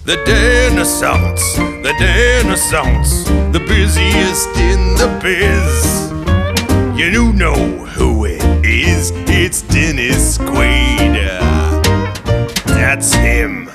The Renaissance, the busiest in the biz. You know who it is, it's Dennis Quaid. That's him.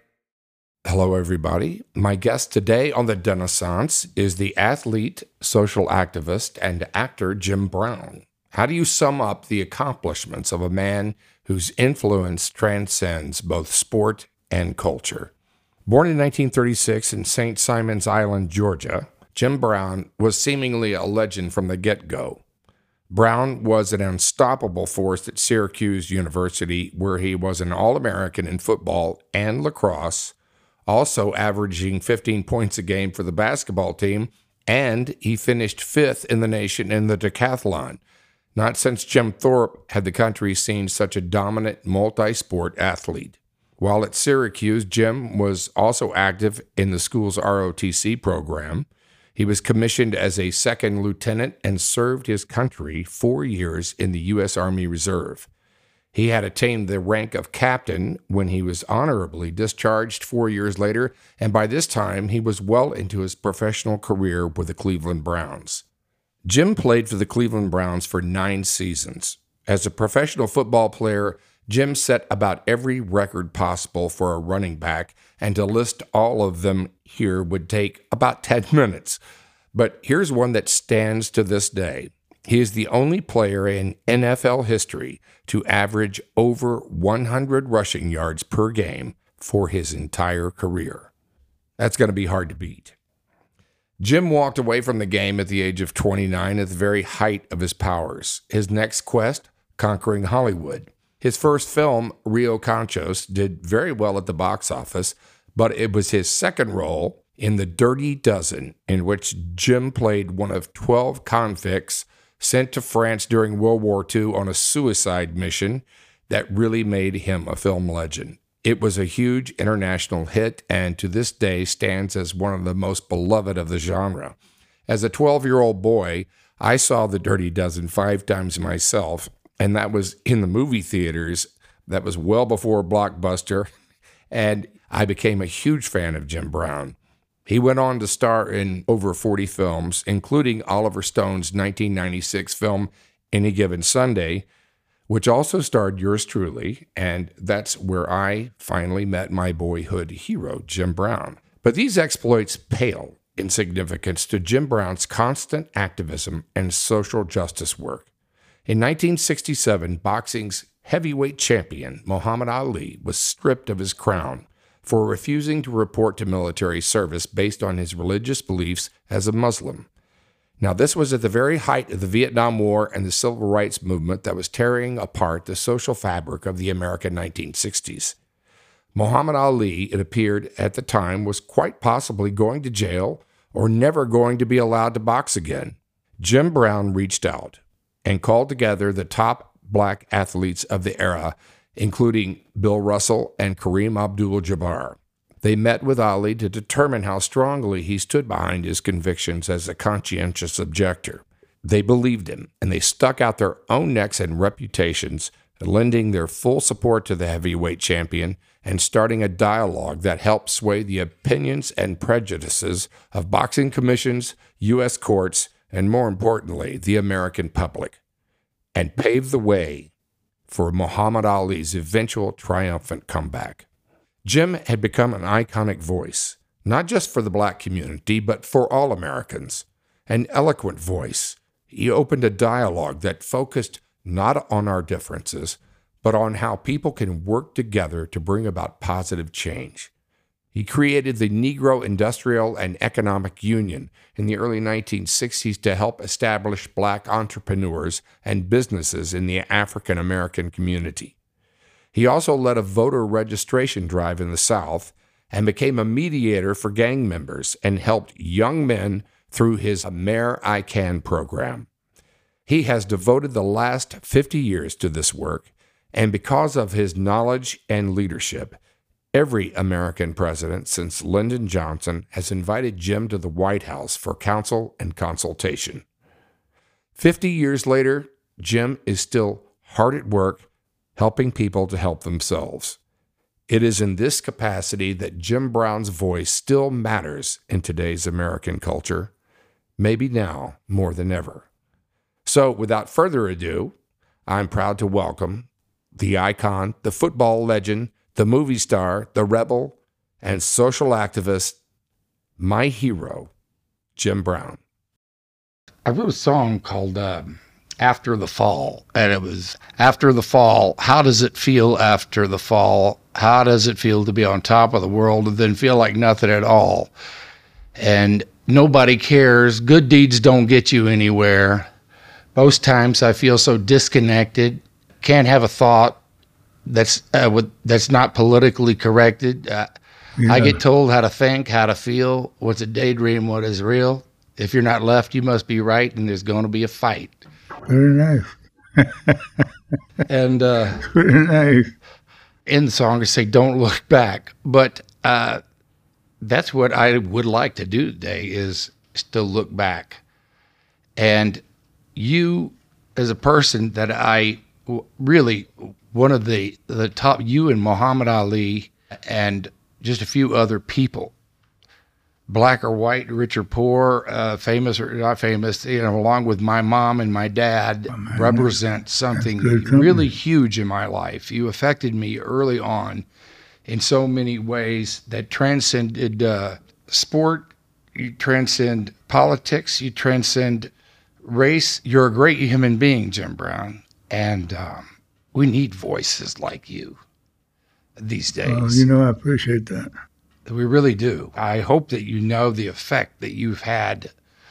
Hello, everybody. My guest today on the Renaissance is the athlete, social activist, and actor Jim Brown. How do you sum up the accomplishments of a man whose influence transcends both sport and culture? Born in 1936 in St. Simons Island, Georgia, Jim Brown was seemingly a legend from the get-go. Brown was an unstoppable force at Syracuse University, where he was an All-American in football and lacrosse, also averaging 15 points a game for the basketball team, and he finished fifth in the nation in the decathlon. Not since Jim Thorpe had the country seen such a dominant multi-sport athlete. While at Syracuse, Jim was also active in the school's ROTC program. He was commissioned as a second lieutenant and served his country 4 years in the U.S. Army Reserve. He had attained the rank of captain when he was honorably discharged 4 years later, and by this time he was well into his professional career with the Cleveland Browns. Jim played for the Cleveland Browns for 9 seasons. As a professional football player, Jim set about every record possible for a running back, and to list all of them here would take about 10 minutes. But here's one that stands to this day. He is the only player in NFL history to average over 100 rushing yards per game for his entire career. That's going to be hard to beat. Jim walked away from the game at the age of 29 at the very height of his powers. His next quest, conquering Hollywood. His first film, Rio Conchos, did very well at the box office, but it was his second role in The Dirty Dozen, in which Jim played one of 12 convicts sent to France during World War II on a suicide mission that really made him a film legend. It was a huge international hit and to this day stands as one of the most beloved of the genre. As a 12-year-old boy, I saw The Dirty Dozen 5 times myself, and that was in the movie theaters. That was well before Blockbuster, and I became a huge fan of Jim Brown. He went on to star in over 40 films, including Oliver Stone's 1996 film, Any Given Sunday, which also starred yours truly, and that's where I finally met my boyhood hero, Jim Brown. But these exploits pale in significance to Jim Brown's constant activism and social justice work. In 1967, boxing's heavyweight champion, Muhammad Ali, was stripped of his crown for refusing to report to military service based on his religious beliefs as a Muslim. Now, this was at the very height of the Vietnam War and the Civil Rights Movement that was tearing apart the social fabric of the American 1960s. Muhammad Ali, it appeared at the time, was quite possibly going to jail or never going to be allowed to box again. Jim Brown reached out and called together the top black athletes of the era, including Bill Russell and Kareem Abdul-Jabbar. They met with Ali to determine how strongly he stood behind his convictions as a conscientious objector. They believed him, and they stuck out their own necks and reputations, lending their full support to the heavyweight champion and starting a dialogue that helped sway the opinions and prejudices of boxing commissions, U.S. courts, and more importantly, the American public, and paved the way for Muhammad Ali's eventual triumphant comeback. Jim had become an iconic voice, not just for the black community, but for all Americans. An eloquent voice. He opened a dialogue that focused not on our differences, but on how people can work together to bring about positive change. He created the Negro Industrial and Economic Union in the early 1960s to help establish black entrepreneurs and businesses in the African American community. He also led a voter registration drive in the South and became a mediator for gang members and helped young men through his Mayor I Can program. He has devoted the last 50 years to this work, and because of his knowledge and leadership, every American president since Lyndon Johnson has invited Jim to the White House for counsel and consultation. 50 years later, Jim is still hard at work helping people to help themselves. It is in this capacity that Jim Brown's voice still matters in today's American culture, maybe now more than ever. So, without further ado, I'm proud to welcome the icon, the football legend, the movie star, the rebel, and social activist, my hero, Jim Brown. I wrote a song called After the Fall, and it was after the fall. How does it feel after the fall? How does it feel to be on top of the world and then feel like nothing at all? And nobody cares. Good deeds don't get you anywhere. Most times I feel so disconnected. Can't have a thought that's not politically corrected. I get told how to think, how to feel, what's a daydream, what is real. If you're not left, you must be right, and there's going to be a fight. Very nice. And Very nice. in the song, I say, don't look back. But that's what I would like to do today, is still look back. And you, as a person that I really, one of the top, you and Muhammad Ali and just a few other people, black or white, rich or poor, famous or not famous, along with my mom and my dad, represent something really huge in my life. You affected me early on in so many ways that transcended sport, you transcend politics, you transcend race. You're a great human being, Jim Brown, and we need voices like you these days. I appreciate that. We really do. I hope that you know the effect that you've had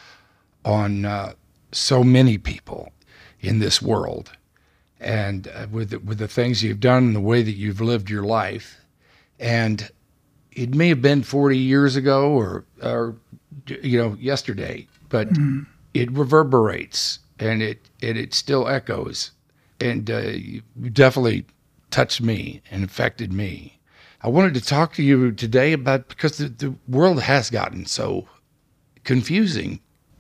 on so many people in this world, and with the things you've done and the way that you've lived your life. And it may have been 40 years ago or yesterday, but it reverberates and it still echoes. And you definitely touched me and affected me. I wanted to talk to you today because the world has gotten so confusing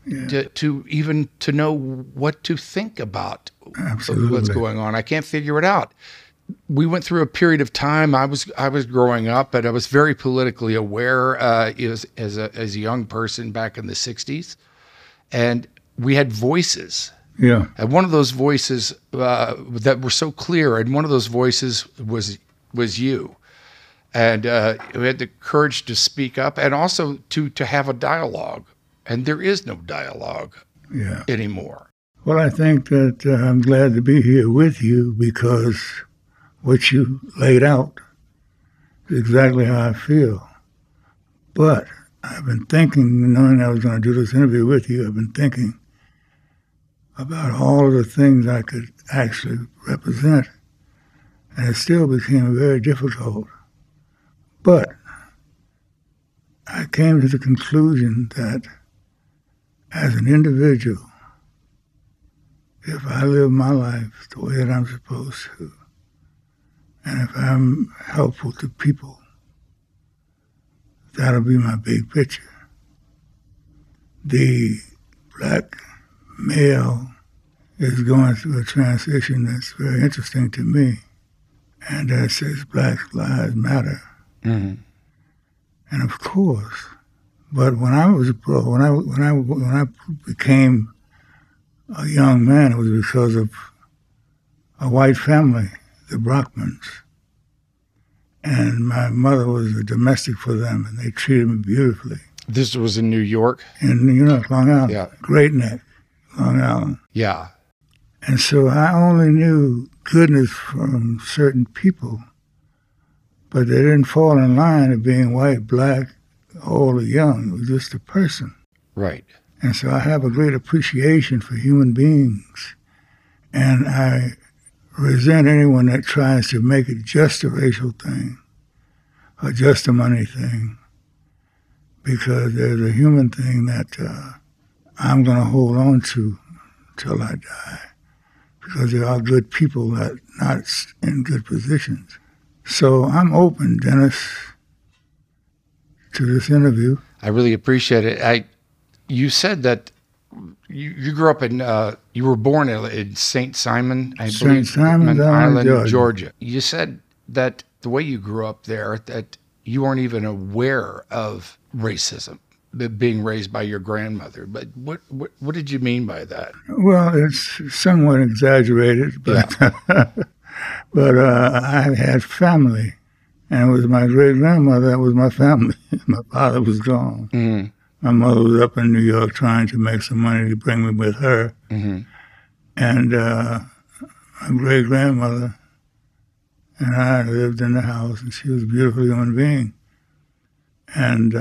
to know what to think about. Absolutely. What's going on. I can't figure it out. We went through a period of time. I was growing up, but I was very politically aware as a young person back in the 60s, and we had voices. Yeah. And one of those voices that were so clear, and one of those voices was you. And we had the courage to speak up and also to have a dialogue. And there is no dialogue anymore. Well, I think that I'm glad to be here with you because what you laid out is exactly how I feel. But I've been thinking, knowing I was going to do this interview with you, I've been thinking about all of the things I could actually represent. And it still became very difficult. But I came to the conclusion that as an individual, if I live my life the way that I'm supposed to, and if I'm helpful to people, that'll be my big picture. The black male is going through a transition that's very interesting to me, and that says Black Lives Matter. Mm-hmm. And of course, but when I became a young man, it was because of a white family, the Brockmans. And my mother was a domestic for them, and they treated me beautifully. This was in New York? In Long Island. Yeah. Great Neck, Long Island. Yeah. And so I only knew goodness from certain people, but they didn't fall in line of being white, black, old, or young. It was just a person. Right. And so I have a great appreciation for human beings. And I resent anyone that tries to make it just a racial thing or just a money thing, because there's a human thing that I'm going to hold on to till I die, because there are good people that are not in good positions. So I'm open, Dennis, to this interview. I really appreciate it. You said that you grew up in, you were born in St. Simon, I believe, St. Simon Island, Georgia. You said that the way you grew up there, that you weren't even aware of racism being raised by your grandmother. But what did you mean by that? Well, it's somewhat exaggerated, but but I had family, and it was my great grandmother that was my family. My father was gone. Mm-hmm. My mother was up in New York trying to make some money to bring me with her, Mm-hmm. and my great grandmother and I lived in the house, and she was a beautiful human being, and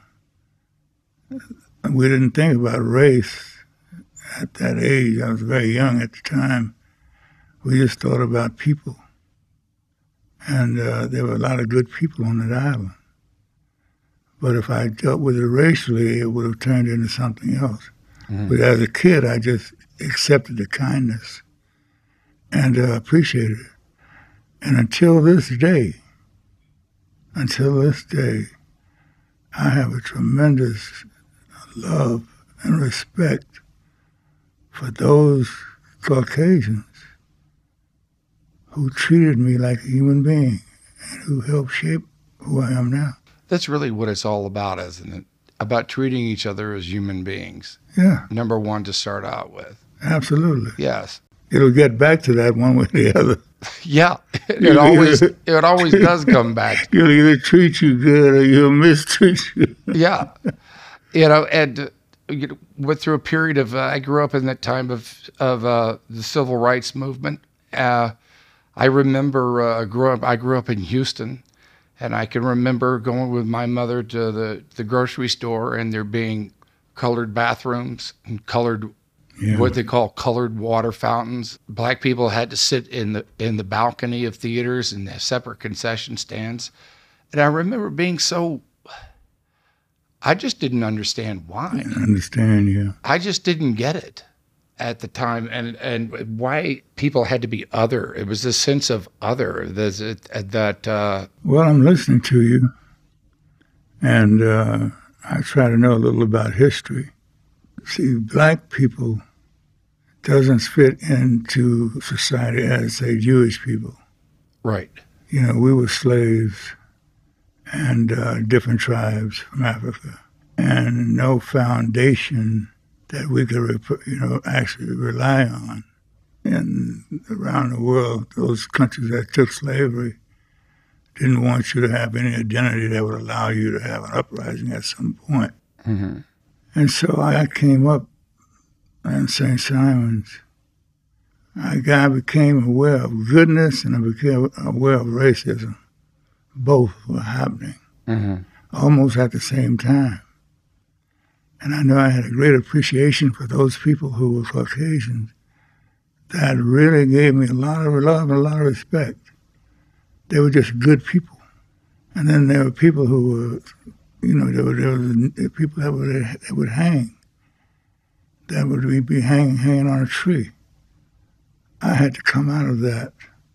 we didn't think about race at that age. I was very young at the time. We just thought about people. And there were a lot of good people on that island. But if I dealt with it racially, it would have turned into something else. Mm-hmm. But as a kid, I just accepted the kindness and appreciated it. And until this day, I have a tremendous love and respect for those Caucasians who treated me like a human being and who helped shape who I am now. That's really what it's all about, isn't it? About treating each other as human beings. Yeah, Number one to start out with. absolutely. Yes. It'll get back to that one way or the other. Yeah. It always does come back. He'll either treat you good or he'll mistreat you. Yeah. And went through a period of, I grew up in that time of the civil rights movement. I remember I grew up in Houston, and I can remember going with my mother to the grocery store, and there being colored bathrooms and colored, what they call colored water fountains. Black people had to sit in the balcony of theaters and have separate concession stands. And I remember being I just didn't understand why. I understand, yeah. I just didn't get it at the time, and why people had to be other. It was this sense of other. Well, I'm listening to you, and I try to know a little about history. See, black people doesn't fit into society as, say, Jewish people. Right. You know, we were slaves and different tribes from Africa, and no foundation that we could, actually rely on. And around the world, those countries that took slavery didn't want you to have any identity that would allow you to have an uprising at some point. Mm-hmm. And so I came up in St. Simon's. I became aware of goodness and I became aware of racism. Both were happening almost at the same time. And I know I had a great appreciation for those people who were Caucasians that really gave me a lot of love and a lot of respect. They were just good people. And then there were people who were, there were people that would hang, that would be hanging on a tree. I had to come out of that.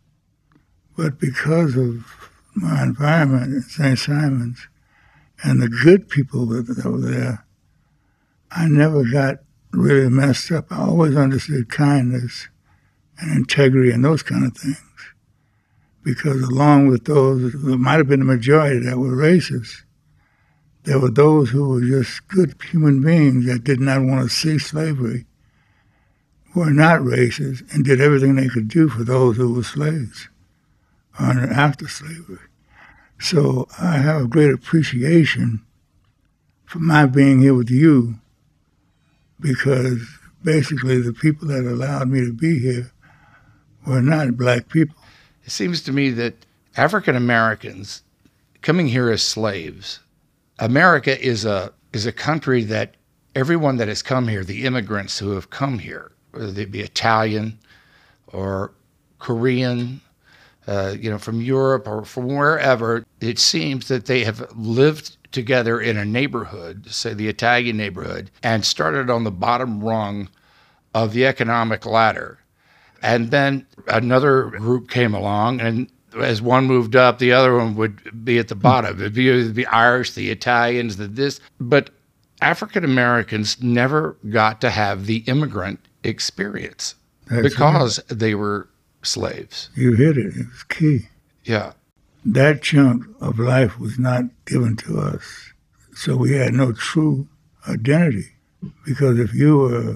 But because of my environment in St. Simon's and the good people that were there, I never got really messed up. I always understood kindness and integrity and those kind of things. Because along with those, there might have been a majority that were racist. There were those who were just good human beings that did not want to see slavery, were not racist, and did everything they could do for those who were slaves or after slavery. So I have a great appreciation for my being here with you, because basically the people that allowed me to be here were not black people. It seems to me that African Americans coming here as slaves, America is a country that everyone that has come here, the immigrants who have come here, whether they be Italian or Korean, from Europe or from wherever, it seems that they have lived together in a neighborhood, say the Italian neighborhood, and started on the bottom rung of the economic ladder. And then another group came along, and as one moved up, the other one would be at the bottom. It'd be the Irish, the Italians, this. But African Americans never got to have the immigrant experience because they were slaves. You hit it. It was key. Yeah. that chunk of life was not given to us. So we had no true identity. Because if you were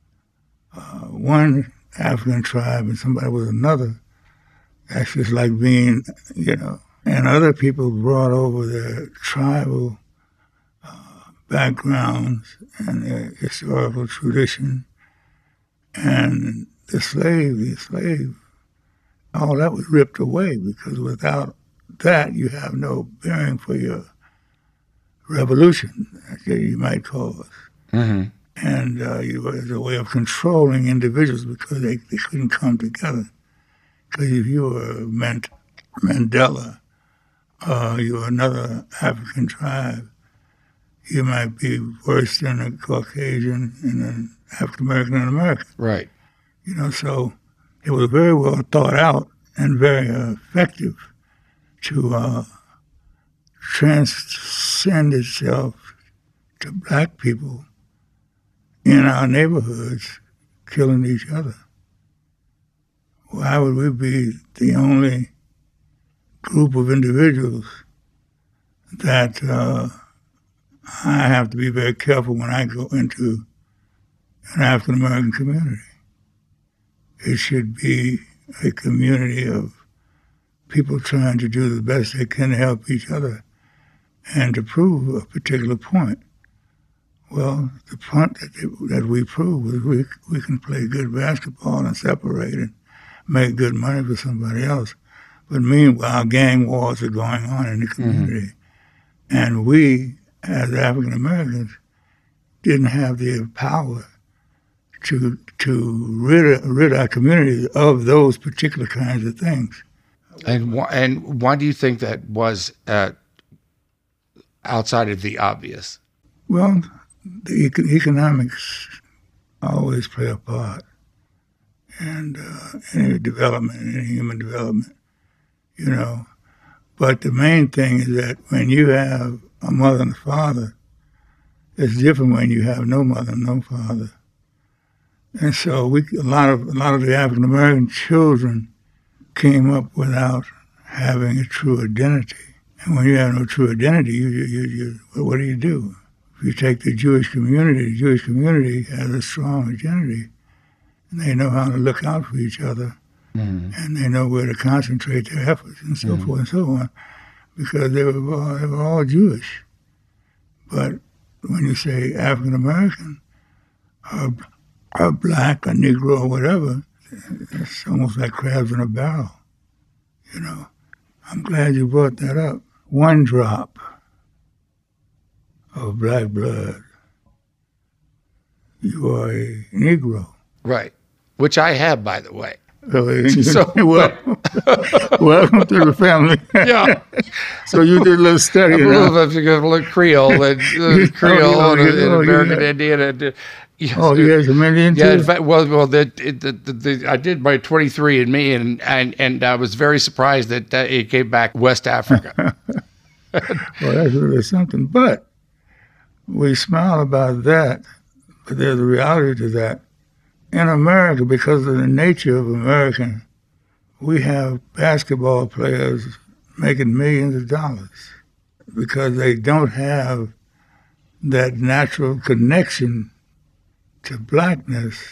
one African tribe and somebody was another, that's just like being, and other people brought over their tribal backgrounds and their historical tradition. And the slave, all that was ripped away, because without that, you have no bearing for your revolution, that you might cause. Mm-hmm. And it was a way of controlling individuals because they couldn't come together. Because if you were Mandela, you were another African tribe, you might be worse than a Caucasian and an African American and American. Right. So it was very well thought out and very effective to transcend itself to black people in our neighborhoods killing each other. Why would we be the only group of individuals that I have to be very careful when I go into an African American community? It should be a community of people trying to do the best they can to help each other and to prove a particular point. Well, the point that we prove is we can play good basketball and separate and make good money for somebody else. But meanwhile, gang wars are going on in the community. Mm-hmm. And we, as African Americans, didn't have the power to rid our community of those particular kinds of things. And why do you think that was outside of the obvious? Well, the economics always play a part, and any development, any human development, But the main thing is that when you have a mother and a father, it's different when you have no mother and no father. And so a lot of the African American children came up without having a true identity. And when you have no true identity, you what do? If you take the Jewish community has a strong identity, and they know how to look out for each other, mm-hmm. and they know where to concentrate their efforts, and so mm-hmm. forth and so on, because they were all Jewish. But when you say African American, or black, or Negro, or whatever, it's almost like crabs in a barrel. I'm glad you brought that up. One drop of black blood, you are a Negro. Right, which I have, by the way. So, welcome to the family. Yeah. So you did a little study. A little Creole and Creole and American Indian. And, yes, you had some Indian too? Yeah, in fact, I did my 23andMe, and I was very surprised that it came back West Africa. Well, that's really something. But we smile about that, but there's a reality to that. In America, because of the nature of American, we have basketball players making millions of dollars because they don't have that natural connection to blackness.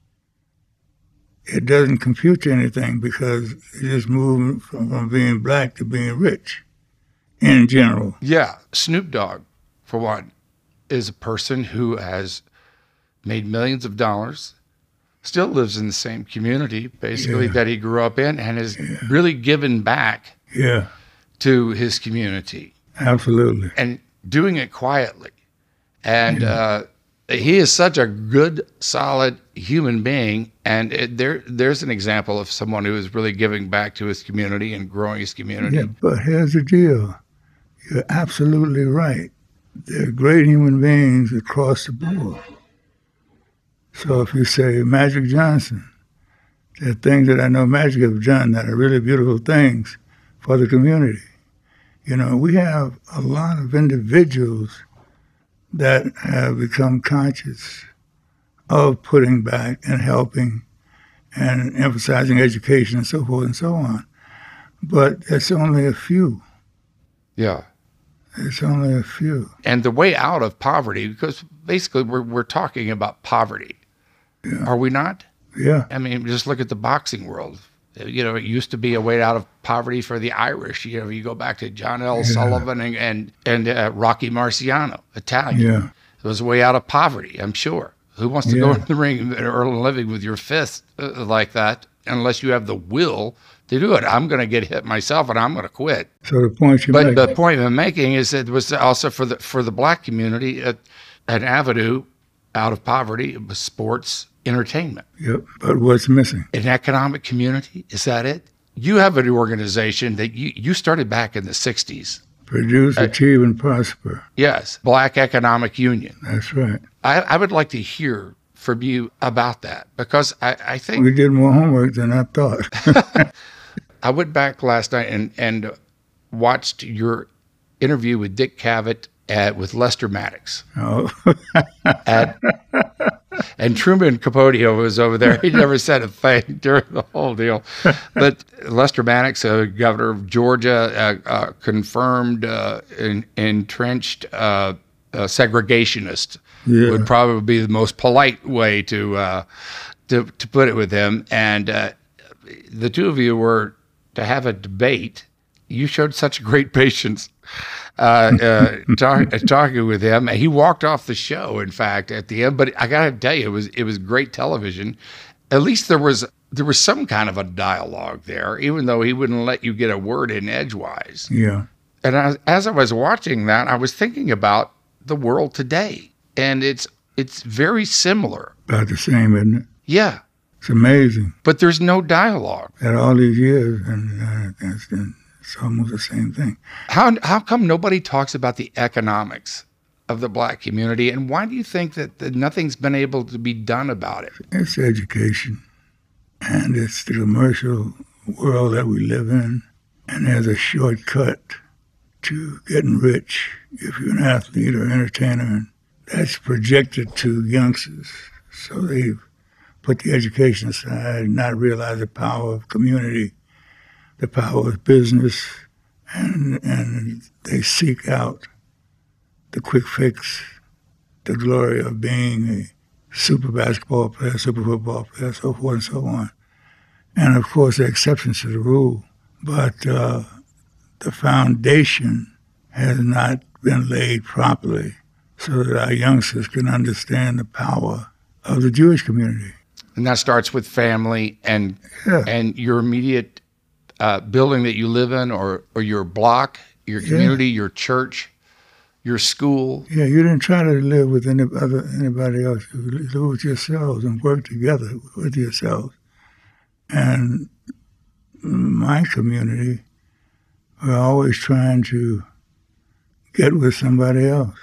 It doesn't compute to anything because they just move from being black to being rich in general. Yeah. Snoop Dogg, for one, is a person who has made millions of dollars, still lives in the same community, basically, that he grew up in, and has really given back to his community. Absolutely. And doing it quietly. And he is such a good, solid human being, and there's an example of someone who is really giving back to his community and growing his community. Yeah, but here's the deal. You're absolutely right. They're great human beings across the board. So if you say Magic Johnson, there are things that I know Magic have done that are really beautiful things for the community. We have a lot of individuals that have become conscious of putting back and helping and emphasizing education and so forth and so on. But it's only a few. Yeah. It's only a few. And the way out of poverty, because basically we're talking about poverty. Yeah. Are we not? Yeah. I mean, just look at the boxing world. You know, it used to be a way out of poverty for the Irish. You know, you go back to John L. Sullivan and Rocky Marciano, Italian. Yeah. It was a way out of poverty, I'm sure. Who wants to go in the ring and earn a living with your fist like that, unless you have the will to do it? I'm going to get hit myself, and I'm going to quit. So the point you make. But the point I'm making is that it was also for the black community an avenue out of poverty. It was sports, entertainment. Yep. But what's missing? An economic community, is that it? You have an organization that you started back in the 60s. Produce, achieve, and prosper. Yes, Black Economic Union. That's right. I would like to hear from you about that, because I think... We did more homework than I thought. I went back last night and watched your interview with Dick Cavett with Lester Maddox. Oh. And Truman Capote was over there. He never said a thing during the whole deal. But Lester Maddox, governor of Georgia, confirmed entrenched segregationist, would probably be the most polite way to put it with him. And the two of you were to have a debate. You showed such great patience talking with him. He walked off the show, in fact, at the end. But I got to tell you, it was great television. At least there was some kind of a dialogue there, even though he wouldn't let you get a word in edgewise. Yeah. And as I was watching that, I was thinking about the world today, and it's very similar. About the same, isn't it? Yeah. It's amazing. But there's no dialogue. At all these years, and it's almost the same thing. How come nobody talks about the economics of the black community, and why do you think that nothing's been able to be done about it? It's education, and it's the commercial world that we live in, and there's a shortcut to getting rich if you're an athlete or entertainer, and that's projected to youngsters. So they've put the education aside and not realize the power of community, the power of business, and they seek out the quick fix, the glory of being a super basketball player, super football player, so forth and so on. And of course, there are exceptions to the rule, but the foundation has not been laid properly so that our youngsters can understand the power of the Jewish community. And that starts with family and your immediate building that you live in, or your block, your community, your church, your school. Yeah, you didn't try to live with anybody else. You live with yourselves and work together with yourselves. And my community, we're always trying to get with somebody else,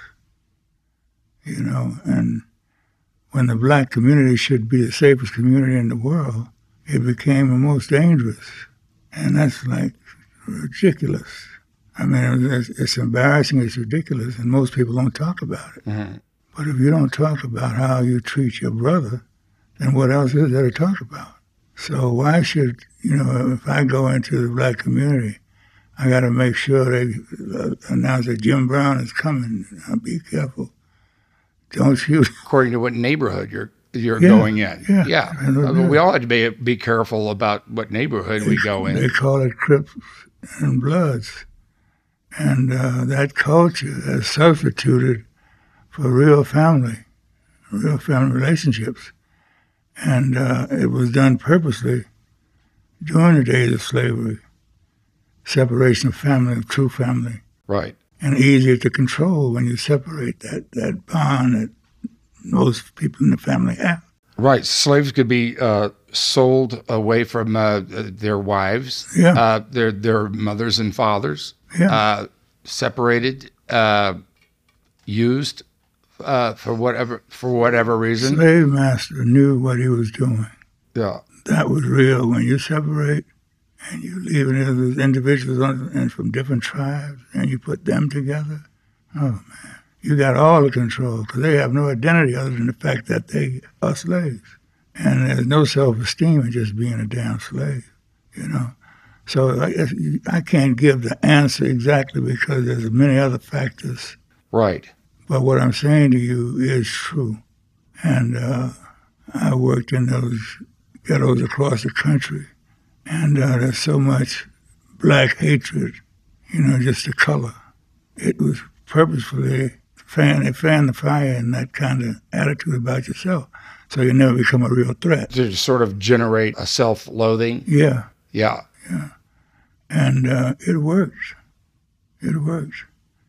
you know. And when the black community should be the safest community in the world, it became the most dangerous. And that's like ridiculous. I mean, it's embarrassing, it's ridiculous, and most people don't talk about it. Mm-hmm. But if you don't talk about how you treat your brother, then what else is there to talk about? So why should, if I go into the black community, I got to make sure they announce that Jim Brown is coming. Now be careful. Don't shoot. According to what neighborhood you're going in. Yeah. We all have to be careful about what neighborhood we go in. They call it Crips and Bloods. And that culture has substituted for real family relationships. And it was done purposely during the days of slavery, separation of family, of true family. Right. And easier to control when you separate that bond that most people in the family have. Right. Slaves could be sold away from their wives, their mothers and fathers, separated, used for whatever reason. Slave master knew what he was doing. Yeah. That was real. When you separate and you leave those individuals and from different tribes and you put them together, oh man, you got all the control because they have no identity other than the fact that they are slaves. And there's no self-esteem in just being a damn slave, So I can't give the answer exactly because there's many other factors. Right. But what I'm saying to you is true. And I worked in those ghettos across the country. And there's so much black hatred, just the color. It was purposefully fan the fire and that kind of attitude about yourself. So you never become a real threat. To sort of generate a self-loathing? Yeah. Yeah. And it works. It works.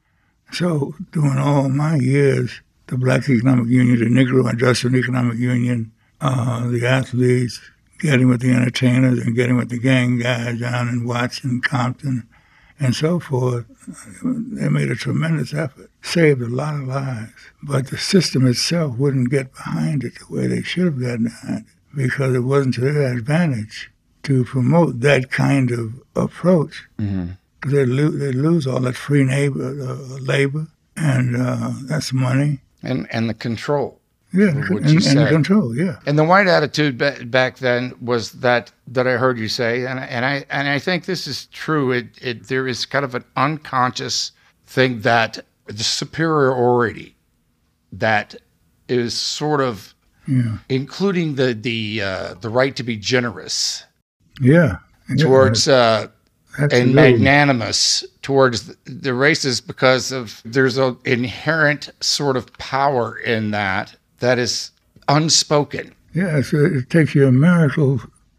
So during all my years, the Black Economic Union, the Negro Industrial Economic Union, the athletes, getting with the entertainers and getting with the gang guys down in Watson, Compton, and so forth, they made a tremendous effort, saved a lot of lives. But the system itself wouldn't get behind it the way they should have gotten behind it because it wasn't to their advantage to promote that kind of approach. Mm-hmm. They'd lose all that free labor, and that's money. And the control. Yeah, and the control, yeah. And the white attitude back then was that I heard you say, and I think this is true. There is kind of an unconscious thing that the superiority that is sort of including the right to be generous, towards and magnanimous towards the races because of there's an inherent sort of power in that is unspoken. Yeah, so it takes you a miracle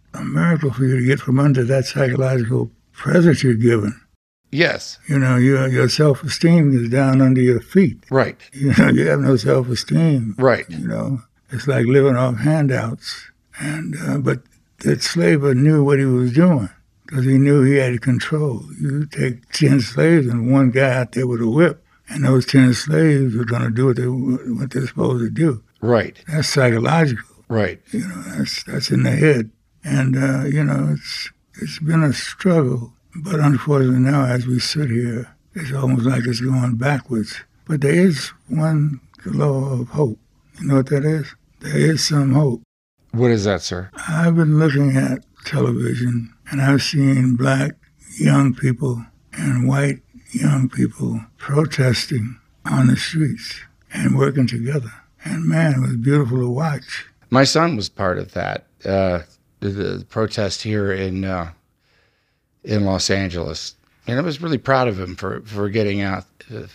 for you to get from under that psychological presence you're given. Yes. Your self-esteem is down under your feet. Right. You have no self-esteem. Right. It's like living off handouts. And but the slaver knew what he was doing because he knew he had control. You take 10 slaves and one guy out there with a whip, and those 10 slaves are going to do what they're supposed to do. Right. That's psychological. Right. That's in the head. And, it's been a struggle. But unfortunately now, as we sit here, it's almost like it's going backwards. But there is one glow of hope. You know what that is? There is some hope. What is that, sir? I've been looking at television, and I've seen black young people and white young people protesting on the streets and working together. And man, it was beautiful to watch. My son was part of that, the protest here in Los Angeles, and I was really proud of him for getting out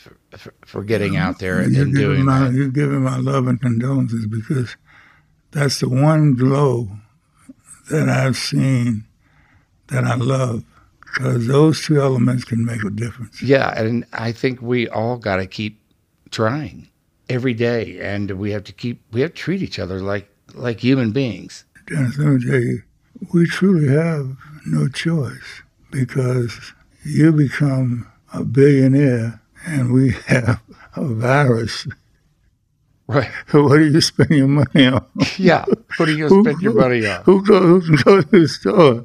out there and doing that. You give him my love and condolences because that's the one glow that I've seen that I love. Because those two elements can make a difference. Yeah, and I think we all got to keep trying every day, and we have to treat each other like human beings. Dennis, let me tell you, we truly have no choice because you become a billionaire and we have a virus. Right. What do you spend your money on? Yeah. What are you going to spend your money on? Who can go to the store?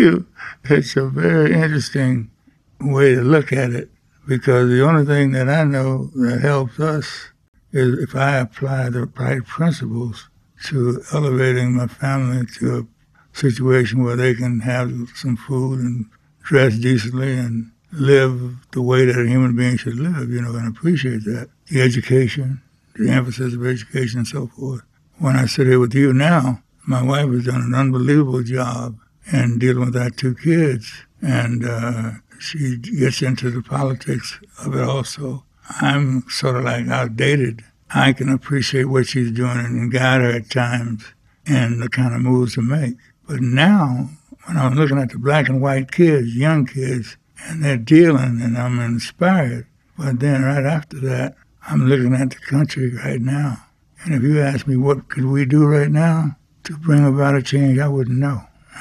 It's a very interesting way to look at it because the only thing that I know that helps us is if I apply the right principles to elevating my family to a situation where they can have some food and dress decently and live the way that a human being should live, and appreciate that. The education, the emphasis of education and so forth. When I sit here with you now, my wife has done an unbelievable job in dealing with our 2 kids, and she gets into the politics of it also. I'm sort of like outdated. I can appreciate what she's doing and guide her at times and the kind of moves to make. But now, when I'm looking at the black and white kids, young kids, and they're dealing and I'm inspired, but then right after that, I'm looking at the country right now. And if you ask me what could we do right now to bring about a change, I wouldn't know.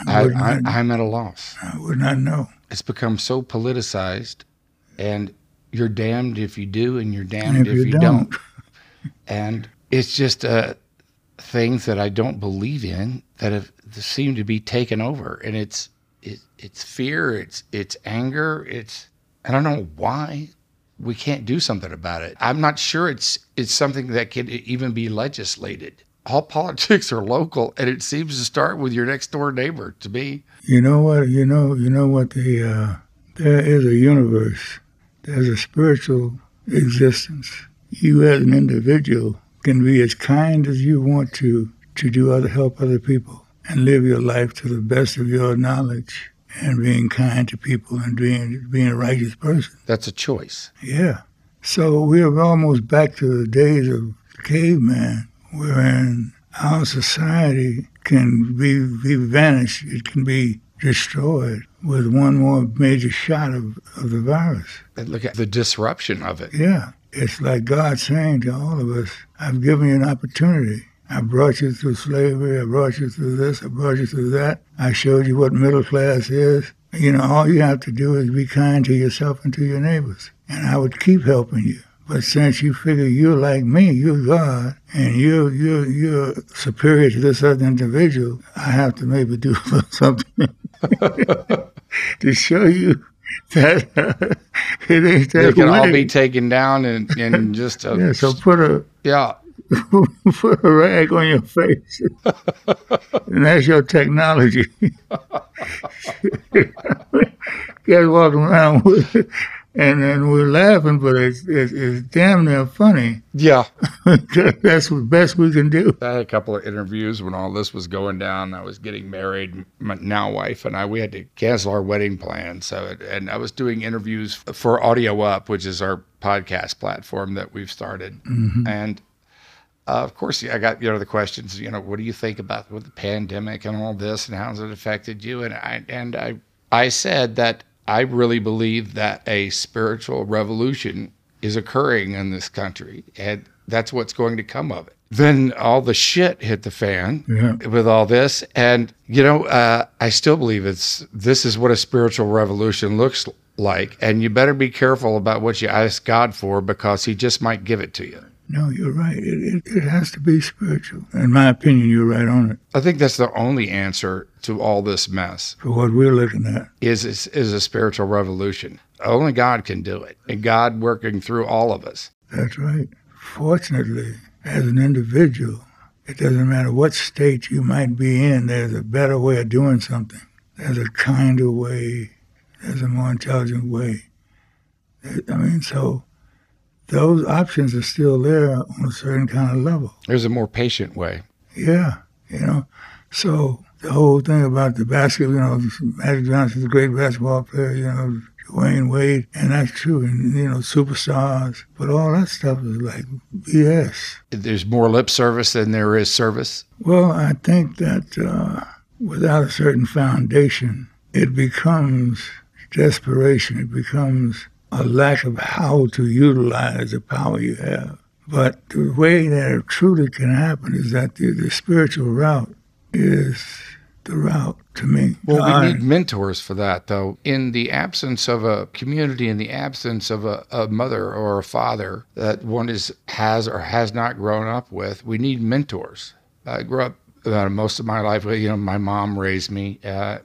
I'm at a loss. I would not know. It's become so politicized, and you're damned if you do, and you're damned if you don't. And it's just things that I don't believe in that have seemed to be taken over. And it's fear, it's anger, I don't know why we can't do something about it. I'm not sure it's something that can even be legislated. all politics are local, and it seems to start with your next door neighbor. To me, You know what? You know what? There is a universe. There's a spiritual existence. You as an individual can be as kind as you want to help other people and live your life to the best of your knowledge and being kind to people and being a righteous person. that's a choice. Yeah. So we're almost back to the days of caveman, wherein our society can be vanished. It can be destroyed with one more major shot of the virus. And look at the disruption of it. Yeah. It's like God saying to all of us, I've given you an opportunity. I brought you through slavery. I brought you through this. I brought you through that. I showed you what middle class is. All you have to do is be kind to yourself and to your neighbors. And I would keep helping you. But since you figure you're like me, you're God, and you're superior to this other individual, I have to maybe do something to show you that it ain't that They can all way. be taken down in just a Yeah, so put a rag on your face, and that's your technology. Guys walking around with it, and then we're laughing, but it's damn near funny. Yeah. That's the best we can do. I had a couple of interviews when all this was going down. I was getting married. My now wife and I, we had to cancel our wedding plan. And I was doing interviews for Audio Up, which is our podcast platform that we've started. Mm-hmm. And of course, I got the questions. What do you think about with the pandemic and all this, and how's it affected you? And I said that I really believe that a spiritual revolution is occurring in this country, and that's what's going to come of it. Then all the shit hit the fan with all this, and I still believe this is what a spiritual revolution looks like, and you better be careful about what you ask God for, because He just might give it to you. No, you're right. It has to be spiritual. In my opinion, you're right on it. I think that's the only answer to all this mess. For what we're looking at. Is a spiritual revolution. Only God can do it, and God working through all of us. That's right. Fortunately, as an individual, it doesn't matter what state you might be in, there's a better way of doing something. There's a kinder way. There's a more intelligent way. So those options are still there on a certain kind of level. There's a more patient way. Yeah, So the whole thing about the basketball, Magic Johnson's a great basketball player, Dwayne Wade, and that's true, and, superstars. But all that stuff is like BS. There's more lip service than there is service. Well, I think that without a certain foundation, it becomes desperation. It becomes a lack of how to utilize the power you have. But the way that it truly can happen is that the spiritual route is the route to me. Well, we need mentors for that, though. In the absence of a community, in the absence of a mother or a father that one has or has not grown up with, we need mentors. I grew up most of my life with, my mom raised me,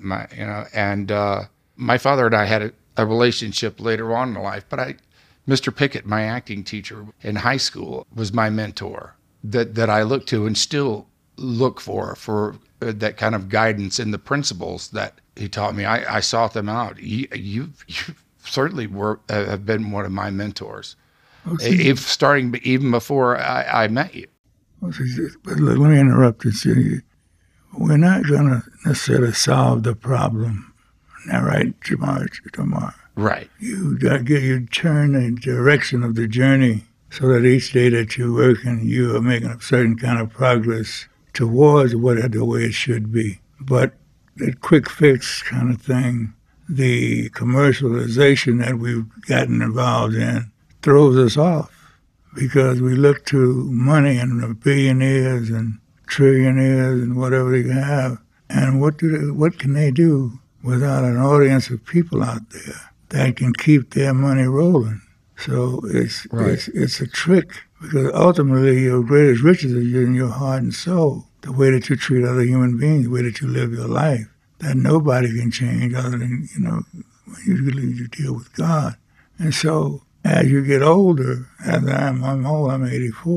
and my father and I had a relationship later on in life, but Mr. Pickett, my acting teacher in high school, was my mentor that I look to and still look for that kind of guidance in the principles that he taught me. I sought them out. You certainly have been one of my mentors, starting even before I met you. But look, let me interrupt you. We're not going to necessarily solve the problem. Now, right, Jamar? Right. You turn the direction of the journey so that each day that you're working, you are making a certain kind of progress towards the way it should be. But that quick fix kind of thing, the commercialization that we've gotten involved in, throws us off because we look to money and the billionaires and trillionaires and whatever they have. And what can they do without an audience of people out there that can keep their money rolling? So it's a trick, because ultimately your greatest riches are in your heart and soul, the way that you treat other human beings, the way that you live your life, that nobody can change other than, when you deal with God. And so as you get older, as I'm old, I'm 84,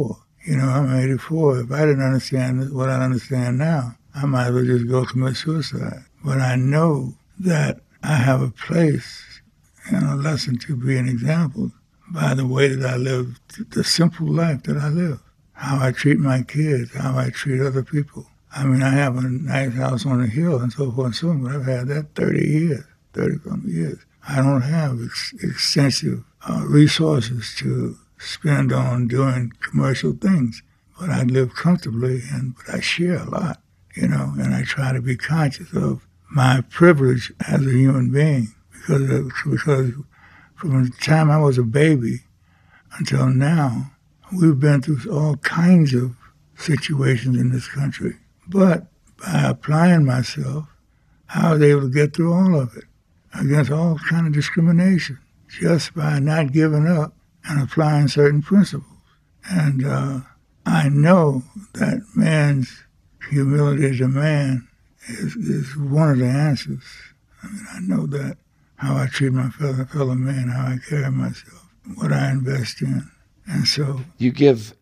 You know, I'm 84. If I didn't understand what I understand now, I might as well just go commit suicide. But I know that I have a place and a lesson to be an example by the way that I live, the simple life that I live, how I treat my kids, how I treat other people. I mean, I have a nice house on a hill and so forth and so on, but I've had that 30-something years. I don't have extensive resources to spend on doing commercial things, but I live comfortably but I share a lot, you know, and I try to be conscious of my privilege as a human being because from the time I was a baby until now, we've been through all kinds of situations in this country. But by applying myself, I was able to get through all of it against all kind of discrimination just by not giving up and applying certain principles. And I know that man's humility as a man is one of the answers. I mean, I know that how I treat my fellow man, how I carry myself, what I invest in. And so you give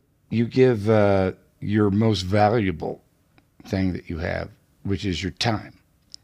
your most valuable thing that you have, which is your time.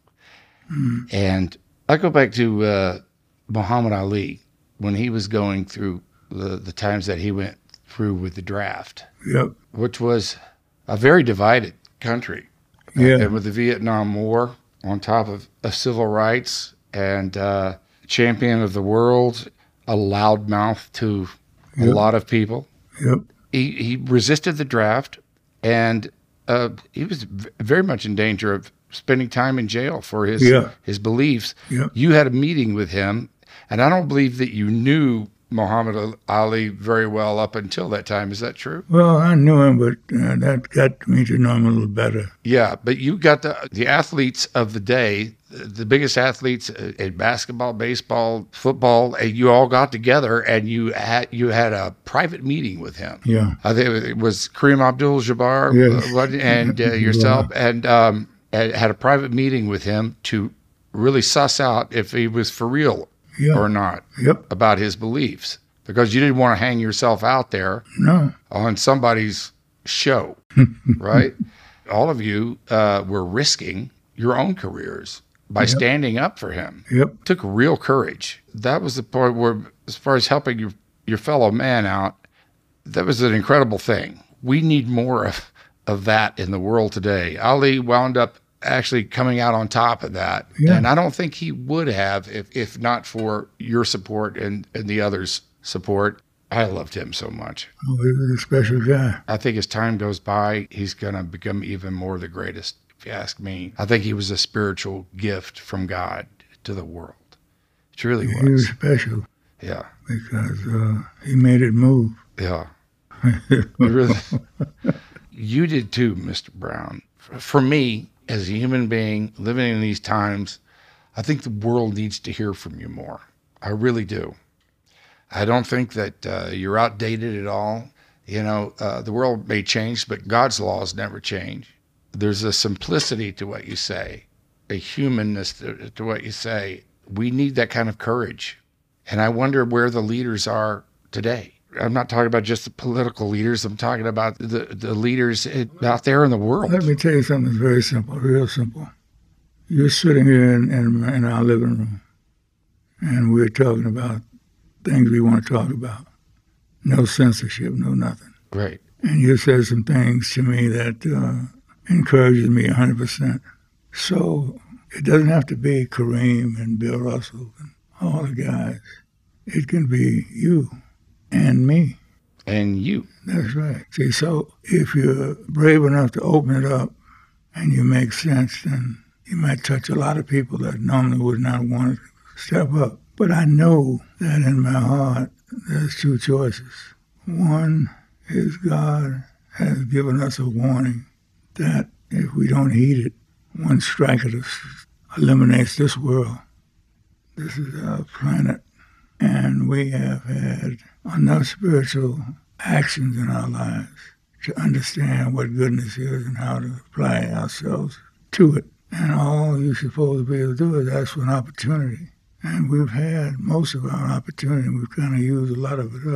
Mm. And I go back to Muhammad Ali when he was going through the times that he went through with the draft, yep, which was a very divided country. Yeah. And with the Vietnam War on top of civil rights and champion of the world, a loudmouth to a lot of people. Yep. He resisted the draft, and he was very much in danger of spending time in jail for his beliefs. Yep. You had a meeting with him, and I don't believe that you knew Muhammad Ali very well up until that time. Is that true? Well, I knew him, but that got me to know him a little better. Yeah, but you got the athletes of the day, the biggest athletes in basketball, baseball, football, and you all got together and you had a private meeting with him. Yeah. I think it was Kareem Abdul-Jabbar, yes. and yourself, and had a private meeting with him to really suss out if he was for real or not about his beliefs, because you didn't want to hang yourself out there on somebody's show, right? All of you were risking your own careers by standing up for him. Yep. It took real courage. That was the part where, as far as helping your fellow man out, that was an incredible thing. We need more of that in the world today. Ali wound up actually coming out on top of that. Yeah. And I don't think he would have if not for your support and the others' support. I loved him so much. Oh, he was a special guy. I think as time goes by, he's going to become even more the greatest, if you ask me. I think he was a spiritual gift from God to the world. It really was. He was special. Yeah. Because he made it move. Yeah. Really. You did too, Mr. Brown. For me, as a human being living in these times, I think the world needs to hear from you more. I really do. I don't think that you're outdated at all. You know, the world may change, but God's laws never change. There's a simplicity to what you say, a humanness to what you say. We need that kind of courage. And I wonder where the leaders are today. I'm not talking about just the political leaders. I'm talking about the leaders out there in the world. Let me tell you something that's very simple, real simple. You're sitting here in our living room, and we're talking about things we want to talk about. No censorship, no nothing. Right. And you said some things to me that encourages me 100%. So it doesn't have to be Kareem and Bill Russell and all the guys. It can be you. And me. And you. That's right. See, so if you're brave enough to open it up and you make sense, then you might touch a lot of people that normally would not want to step up. But I know that in my heart, there's two choices. One is God has given us a warning that if we don't heed it, one strike of us eliminates this world. This is our planet. And we have had enough spiritual actions in our lives to understand what goodness is and how to apply ourselves to it. And all you're supposed to be able to do is ask for an opportunity. And we've had most of our opportunity. We've kind of used a lot of it up.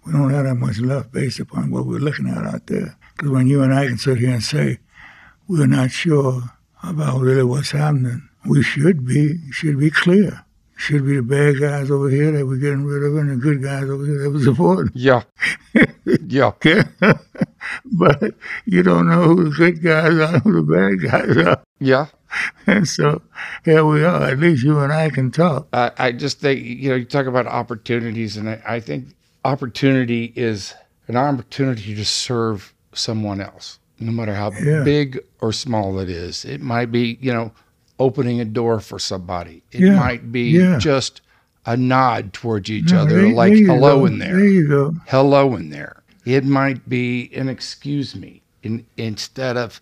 We don't have that much left based upon what we're looking at out there. Because when you and I can sit here and say, we're not sure about really what's happening, we should be clear. Should be the bad guys over here that we're getting rid of and the good guys over here that we're supporting. Yeah. Yeah. Okay? But you don't know who the good guys are, who the bad guys are. Yeah. And so here we are. At least you and I can talk. I just think, you talk about opportunities, and I think opportunity is an opportunity to serve someone else, no matter how big or small it is. It might be, opening a door for somebody. It might be just a nod towards each other, like hello in there. There you go. Hello in there. It might be an excuse me instead of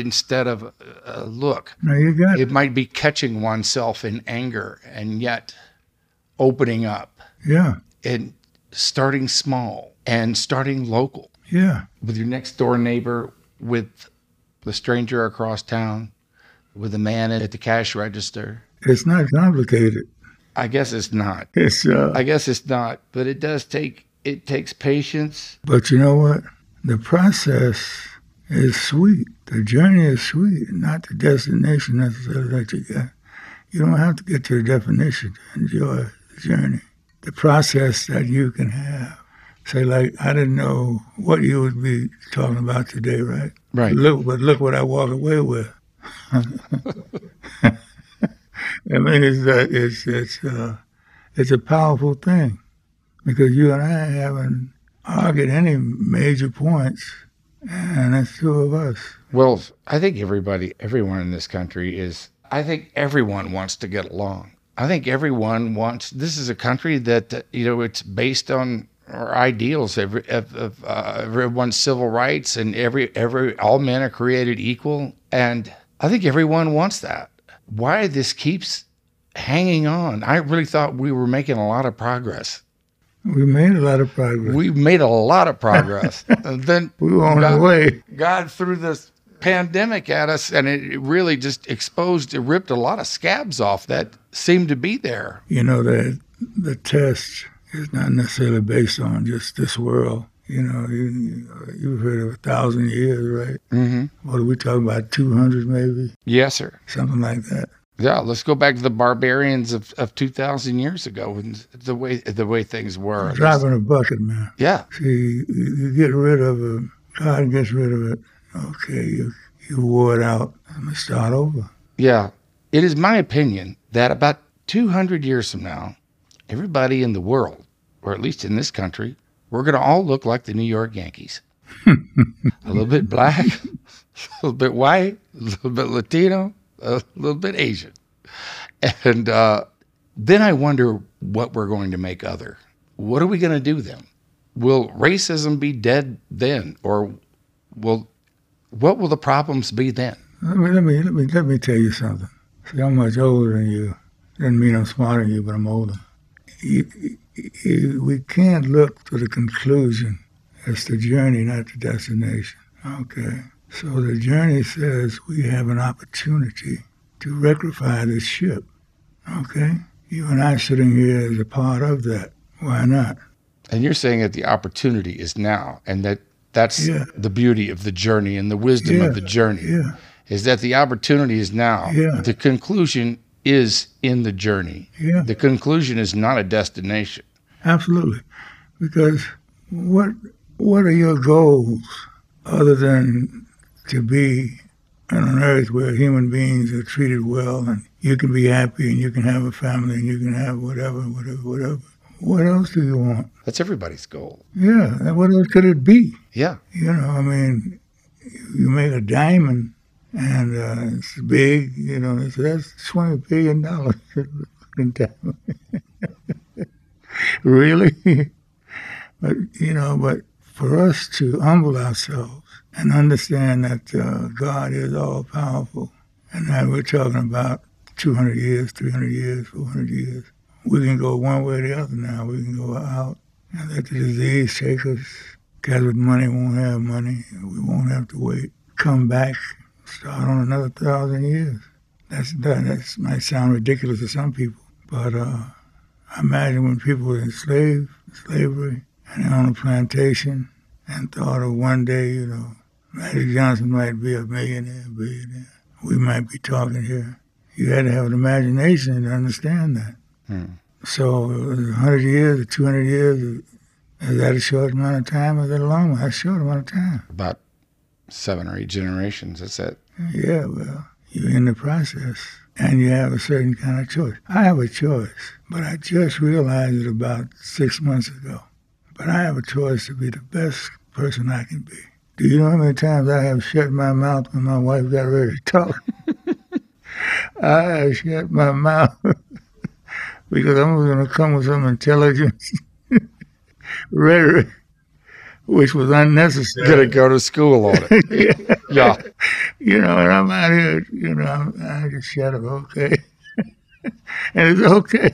look. No, you got it. Might be catching oneself in anger and yet opening up. Yeah. And starting small and starting local. Yeah. With your next door neighbor, with the stranger across town, with the man at the cash register. It's not complicated. I guess it's not. I guess it's not, but it takes patience. But you know what? The process is sweet. The journey is sweet, not the destination necessarily that you got. You don't have to get to the definition to enjoy the journey. The process that you can have. Say, like, I didn't know what you would be talking about today, right? Right. But look what I walk away with. I mean, it's a powerful thing because you and I haven't argued any major points, and it's two of us. Well, I think everyone in this country I think everyone wants to get along. I think everyone wants, this is a country that, it's based on our ideals of everyone's civil rights, and all men are created equal. And I think everyone wants that. Why this keeps hanging on? I really thought we were making a lot of progress. We made a lot of progress. We made a lot of progress. And then we were on the way. God threw this pandemic at us, and it really just ripped a lot of scabs off that seemed to be there. That the test is not necessarily based on just this world. You've heard of 1,000 years, right? Mm-hmm. What are we talking about, 200 maybe? Yes, sir. Something like that. Yeah, let's go back to the barbarians of 2,000 years ago and the way things were. Driving a bucket, man. Yeah. See, you get rid of it. God gets rid of it. Okay, you wore it out. I'm going to start over. Yeah. It is my opinion that about 200 years from now, everybody in the world, or at least in this country, we're going to all look like the New York Yankees. A little bit black, a little bit white, a little bit Latino, a little bit Asian. And then I wonder what we're going to make other. What are we going to do then? Will racism be dead then? Or what will the problems be then? Let me tell you something. See, I'm much older than you. Doesn't mean I'm smarter than you, but I'm older. We can't look to the conclusion. It's the journey, not the destination. Okay. So the journey says we have an opportunity to rectify this ship. Okay? You and I sitting here as a part of that. Why not? And you're saying that the opportunity is now, and that's the beauty of the journey and the wisdom of the journey. Yeah. Is that the opportunity is now. Yeah. The conclusion is in the journey. Yeah. The conclusion is not a destination. Absolutely. Because what are your goals other than to be on an earth where human beings are treated well and you can be happy and you can have a family and you can have whatever. What else do you want? That's everybody's goal. Yeah. And what else could it be? Yeah. You make a diamond and it's big, so that's $20 billion. Really? But for us to humble ourselves and understand that God is all-powerful and that we're talking about 200 years, 300 years, 400 years, we can go one way or the other now. We can go out and let the disease take us. Guys with money won't have money. We won't have to wait. Come back, start on another 1,000 years. That might sound ridiculous to some people, but I imagine when people were in slavery and they're on a plantation and thought of one day, Magic Johnson might be a millionaire, billionaire. We might be talking here. You had to have an imagination to understand that. So it was 100 years or 200 years. Is that a short amount of time or is that a long one? That's a short amount of time. About 7 or 8 generations, that's it. Yeah, well, you're in the process and you have a certain kind of choice. I have a choice, but I just realized it about 6 months ago. But I have a choice to be the best person I can be. Do you know how many times I have shut my mouth when my wife got ready to talk? I have shut my mouth because I'm going to come with some intelligent rhetoric, which was unnecessary. Gonna go to school on it. Yeah. And I'm out here, I just shut up, okay? And it's okay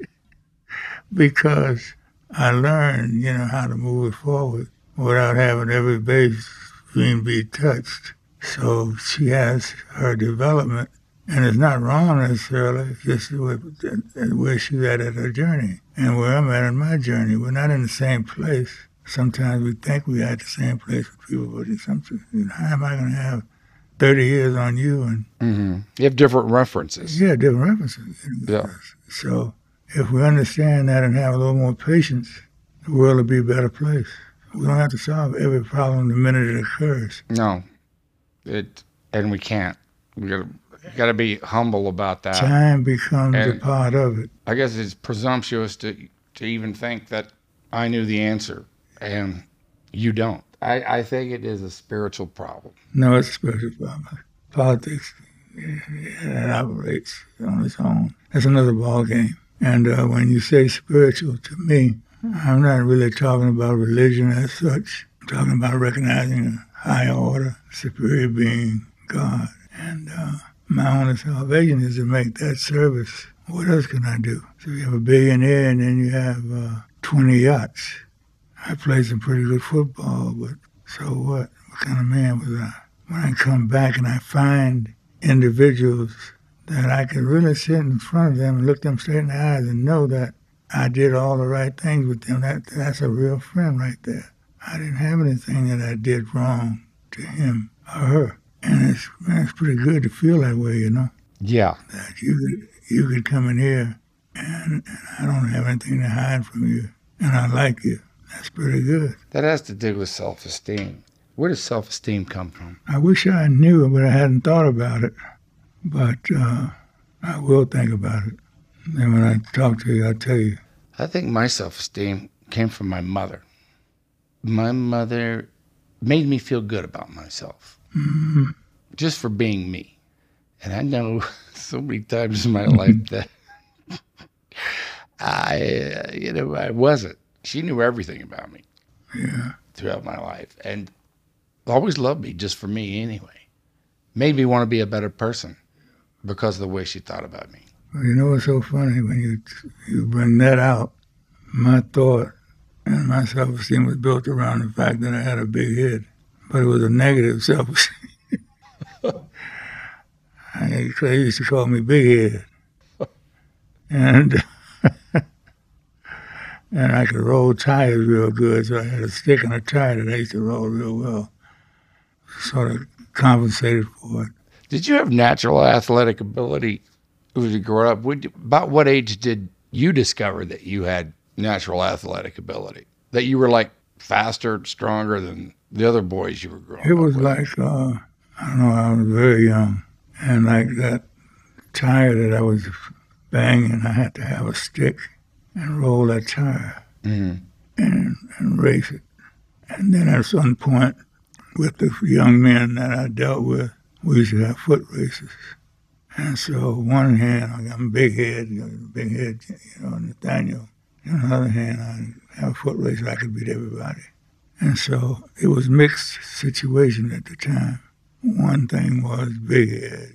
because I learned, how to move it forward without having every base be touched. So she has her development, and it's not wrong necessarily, it's just where she's at her journey and where I'm at in my journey. We're not in the same place. Sometimes we think we're at the same place with people, but it's something, how am I going to have 30 years on you? And You have different references. Yeah, different references. Yeah. So if we understand that and have a little more patience, the world will be a better place. We don't have to solve every problem the minute it occurs. No, and we can't. We gotta be humble about that. Time becomes a part of it. I guess it's presumptuous to even think that I knew the answer and you don't. I think it is a spiritual problem. No, it's a spiritual problem. Politics, it operates on its own. That's another ball game. And when you say spiritual, to me, I'm not really talking about religion as such. I'm talking about recognizing a higher order, superior being, God. And my only salvation is to make that service. What else can I do? So you have a billionaire and then you have 20 yachts. I played some pretty good football, but so what? What kind of man was I? When I come back and I find individuals that I can really sit in front of them and look them straight in the eyes and know that I did all the right things with them, that's a real friend right there. I didn't have anything that I did wrong to him or her. And it's pretty good to feel that way, Yeah. That you could come in here and I don't have anything to hide from you and I like you. That's pretty good. That has to do with self-esteem. Where does self-esteem come from? I wish I knew, but I hadn't thought about it. But I will think about it. And when I talk to you, I'll tell you. I think my self-esteem came from my mother. My mother made me feel good about myself, just for being me. And I know so many times in my life that I wasn't. She knew everything about me throughout my life and always loved me just for me anyway. Made me want to be a better person because of the way she thought about me. Well, you know what's so funny? When you bring that out, my thought and my self-esteem was built around the fact that I had a big head, but it was a negative self-esteem. They used to call me Big Head. And and I could roll tires real good, so I had a stick and a tire that I used to roll real well. Sort of compensated for it. Did you have natural athletic ability when you grew up? About what age did you discover that you had natural athletic ability? That you were like faster, stronger than the other boys you were growing up with? It was like, I don't know, I was very young. And like that tire that I was banging, I had to have a stick and roll that tire and race it. And then at some point, with the young men that I dealt with, we used to have foot races. And so one hand, I got a big head, Nathaniel. On the other hand, I have a foot race, I could beat everybody. And so it was mixed situation at the time. One thing was big head,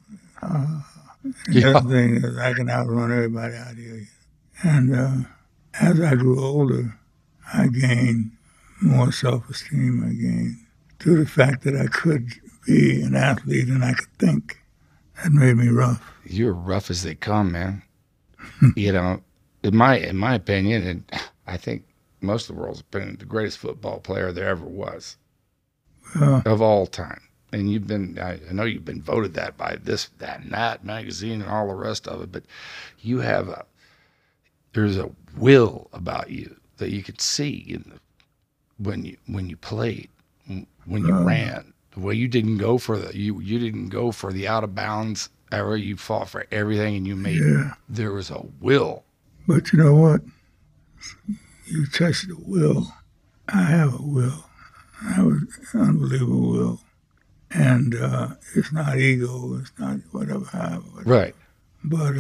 The other thing is I can outrun everybody out here. And as I grew older, I gained more self-esteem. I gained through the fact that I could be an athlete and I could think. That made me rough. You were rough as they come, man. In my opinion, and I think most of the world's opinion, the greatest football player there ever was of all time. And you've been, I know you've been voted that by this, that, and that magazine and all the rest of it, but you have there's a will about you that you could see when you played, when you ran. The way you didn't go for you didn't go for the out of bounds era. You fought for everything, and you made. Yeah. There was a will. But you know what? You touched the will. I have a will. I have an unbelievable will. And it's not ego. It's not whatever. Right. But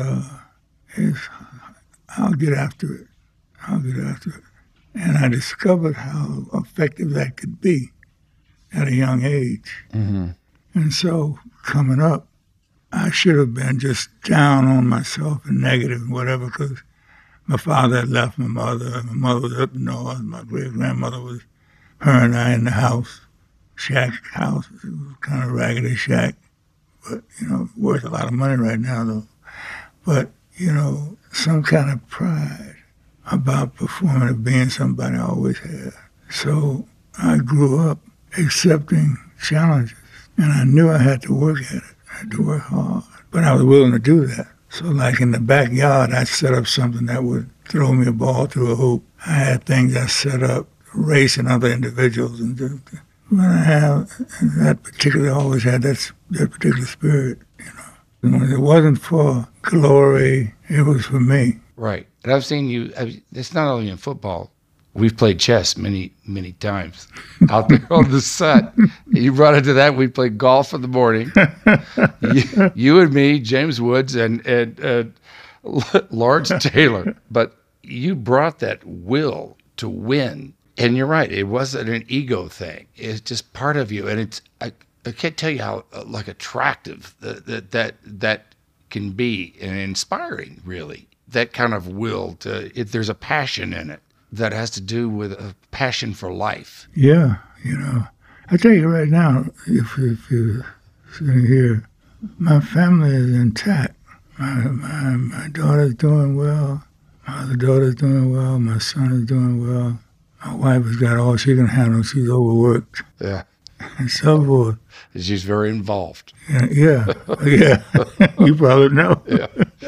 I'll get after it. I'll get after it. And I discovered how effective that could be at a young age. Mm-hmm. And so coming up, I should have been just down on myself and negative and whatever, because my father had left my mother. My mother was up north. My great-grandmother was, her and I in the house, shack house. It was kind of a raggedy shack, but, worth a lot of money right now, though. But, some kind of pride about performing and being somebody I always had. So I grew up accepting challenges, and I knew I had to work at it. I had to work hard, but I was willing to do that. So like in the backyard, I set up something that would throw me a ball through a hoop. I had things I set up, racing other individuals, and when I have that particular, always had that particular spirit, And when it wasn't for glory, it was for me. Right. And I've seen you, it's not only in football. We've played chess many, many times out there on the set. You brought it to that. We played golf in the morning. You and me, James Woods, and Lawrence Taylor. But you brought that will to win. And you're right. It wasn't an ego thing. It's just part of you. And it's I can't tell you how attractive that can be, and inspiring, really. That kind of will there's a passion in it that has to do with a passion for life. Yeah, I tell you right now, if you're sitting here, my family is intact. My daughter's doing well. My other daughter's doing well. My son is doing well. My wife has got all she can handle. She's overworked. Yeah. And so forth. She's very involved. Yeah. You probably know. Yeah.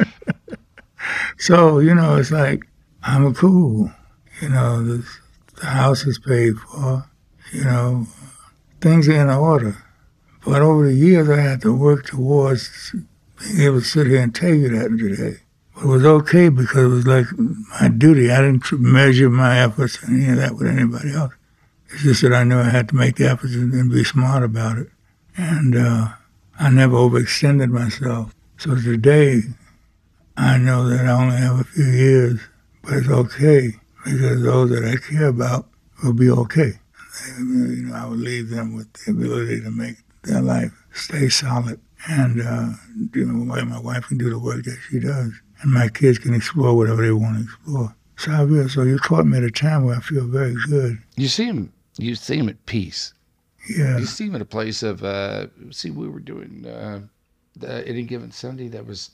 So, it's like, I'm cool. The house is paid for. Things are in order. But over the years, I had to work towards being able to sit here and tell you that today. But it was okay because it was like my duty. I didn't measure my efforts and any of that with anybody else. It's just that I knew I had to make the efforts and be smart about it. And I never overextended myself. So today, I know that I only have a few years, but it's okay because those that I care about will be okay. I will leave them with the ability to make their life stay solid, and my wife can do the work that she does, and my kids can explore whatever they want to explore. So you caught me at a time where I feel very good. You see him at peace. Yeah. You see him at a place of we were doing any given Sunday, that was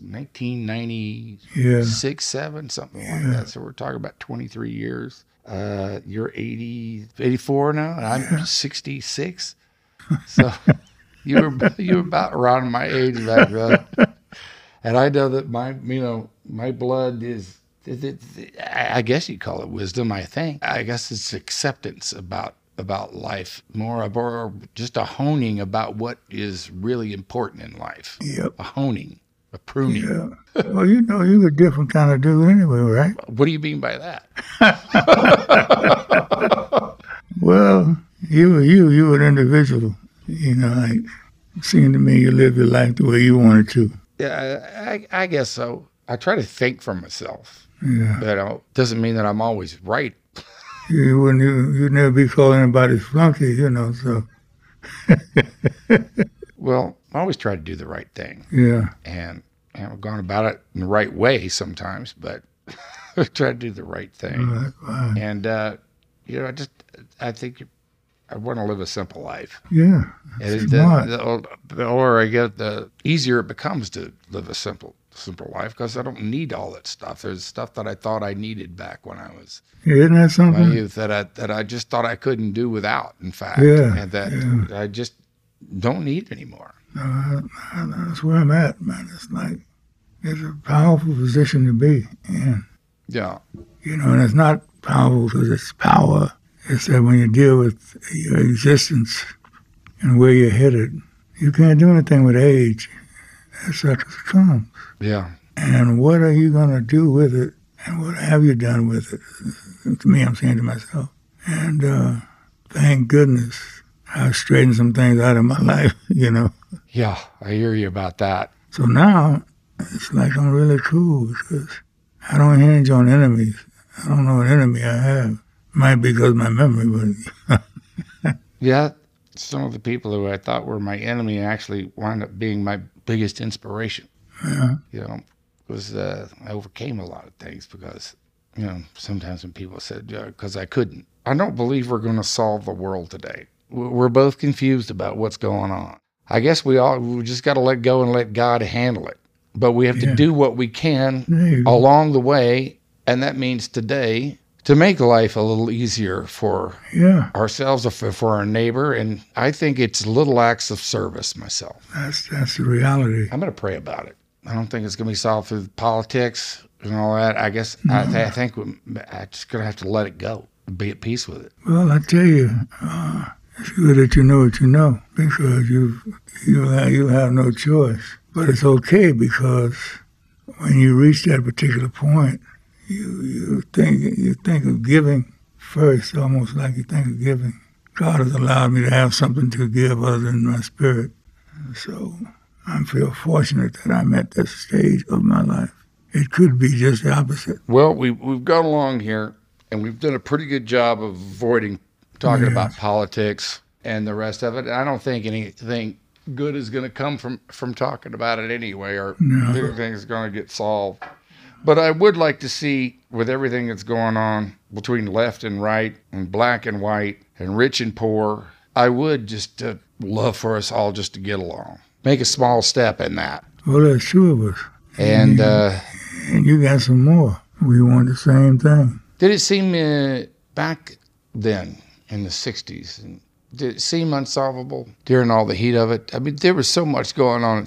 1996, 7, something like that. So we're talking about 23 years. You're 84 now, and I'm 66. So you were about around my age back then. And I know that my blood is, I guess you call it wisdom, I think. I guess it's acceptance about life, more or just a honing about what is really important in life. Yep. A honing, a pruning. Yeah. Well, you're a different kind of dude anyway, right? What do you mean by that? Well, you an individual. Like, it seemed to me you live your life the way you wanted to. Yeah, I guess so. I try to think for myself. Yeah. But doesn't mean that I'm always right. You'd never be calling anybody flunky, so. Well, I always try to do the right thing. Yeah. And I've gone about it in the right way sometimes, but I try to do the right thing. Oh, that's fine. And, I think I want to live a simple life. Yeah. And Smart. or I guess the easier it becomes to live a simple simple life because I don't need all that stuff. There's stuff that I thought I needed back when I was Isn't that in my something? youth that I just thought I couldn't do without, in fact, Yeah, and that I just don't need anymore. That's where I'm at, man. It's like, it's a powerful position to be in. Yeah. And it's not powerful because it's power. It's that when you deal with your existence and where you're headed, you can't do anything with age. It's such as comes. Yeah. And what are you going to do with it? And what have you done with it? To me, I'm saying to myself. And thank goodness I've straightened some things out of my life, Yeah, I hear you about that. So now it's like I'm really cool because I don't hinge on enemies. I don't know what enemy I have. Might be because of my memory, but Yeah, some of the people who I thought were my enemy actually wound up being my biggest inspiration. yeah, Because I overcame a lot of things because, sometimes when people said, because I couldn't. I don't believe we're going to solve the world today. We're both confused about what's going on. I guess we just got to let go and let God handle it. But we have to Yeah. do what we can there you go. along the way, and that means today to make life a little easier for Yeah, ourselves or for our neighbor. And I think it's little acts of service myself. that's the reality. I'm going to pray about it. I don't think it's going to be solved through politics and all that. I guess I think I'm just going to have to let it go and be at peace with it. Well, I tell you, it's good that you know what you know because you'll have no choice. But it's okay because when you reach that particular point, you think of giving first, almost like you think of giving. God has allowed me to have something to give other than my spirit. So I feel fortunate that I'm at this stage of my life. It could be just the opposite. Well, we've gone along here, and we've done a pretty good job of avoiding talking Yes. about politics and the rest of it. I don't think anything good is going to come from talking about it anyway, or No. anything's going to get solved. But I would like to see, with everything that's going on between left and right, and black and white, and rich and poor, I would just love for us all just to get along. Make a small step in that. Well, there's two of us, And and you got some more. We want the same thing. did it seem back then in the 60s, and did it seem unsolvable during all the heat of it? I mean, there was so much going on at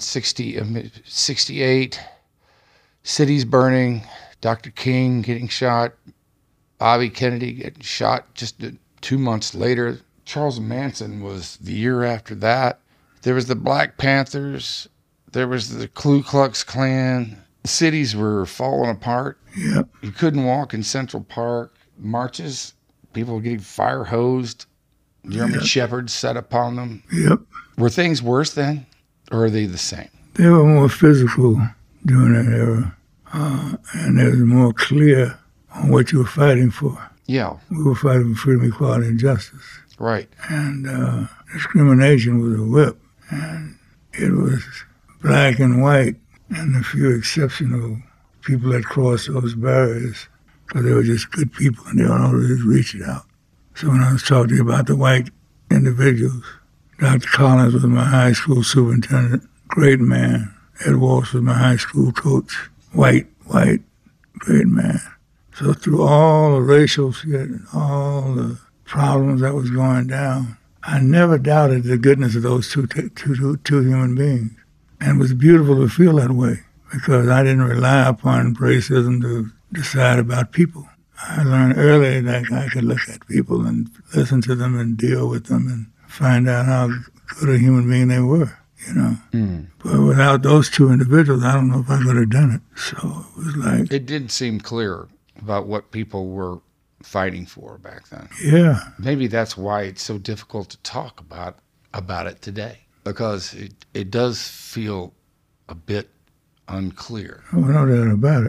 68, cities burning, Dr. King getting shot, Bobby Kennedy getting shot just 2 months later. Charles Manson was the year after that. There was the Black Panthers. There was the Ku Klux Klan. Cities were falling apart. Yep. You couldn't walk in Central Park. Marches, people were getting fire hosed. German shepherds set upon them. Yep. Were things worse then, or are they the same? They were more physical during that era, and it was more clear on what you were fighting for. Yeah, We were fighting for freedom, equality, and justice. right. And discrimination was a whip, and it was black and white, and a few exceptional people that crossed those barriers, because they were just good people, and they always reached out. So when I was talking about the white individuals, Dr. Collins was my high school superintendent, great man. Ed Walsh was my high school coach, white, great man. So through all the racial shit and all the problems that was going down, I never doubted the goodness of those two human beings. And it was beautiful to feel that way because I didn't rely upon racism to decide about people. I learned early that I could look at people and listen to them and deal with them and find out how good a human being they were, But without those two individuals, I don't know if I could have done it. So it was like, It did seem clear about what people were fighting for back then. yeah, Maybe that's why it's so difficult to talk about it today, because it does feel a bit unclear. oh, no doubt about it.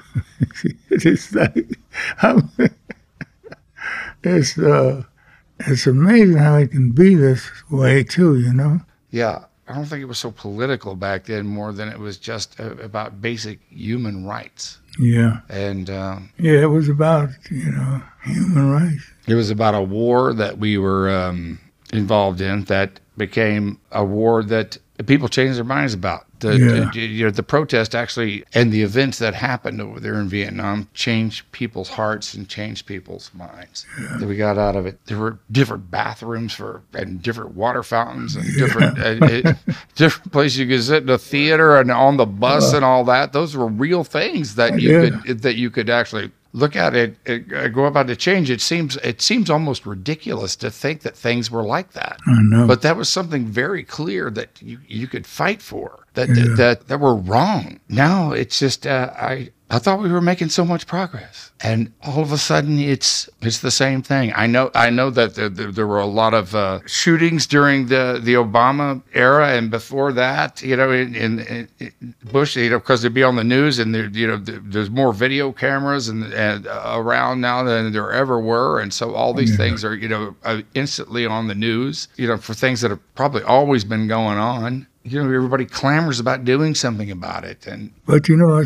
It's like, it's amazing how it can be this way too, Yeah, I don't think it was so political back then more than it was just about basic human rights. Yeah. And Yeah, it was about, human rights. it was about a war that we were involved in that became a war that people changed their minds about. The protest actually and the events that happened over there in Vietnam changed people's hearts and changed people's minds. Yeah. That we got out of it. There were different bathrooms and different water fountains and different places you could sit in a theater and on the bus and all that. Those were real things that you could actually look at it, go about to change. It seems almost ridiculous to think that things were like that. I know. But that was something very clear that you could fight for, that were wrong. Now it's just, I thought we were making so much progress, and all of a sudden it's the same thing. I know that there were a lot of shootings during the Obama era and before that, in Bush, because they'd be on the news, and there's more video cameras and around now than there ever were, and so all these things are instantly on the news, for things that have probably always been going on. Everybody clamors about doing something about it. But